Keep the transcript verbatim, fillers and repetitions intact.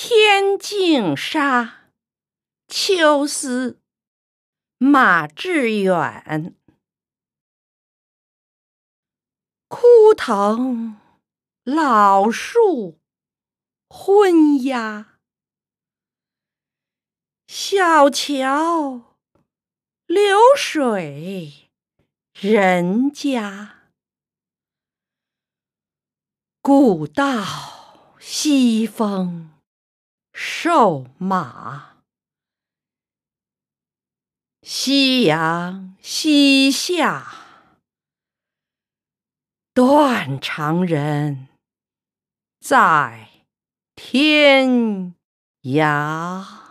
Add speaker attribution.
Speaker 1: 天净沙，秋思马致远。枯藤老树昏鸦，小桥流水人家。古道西风瘦马，夕阳西下，断肠人在天涯。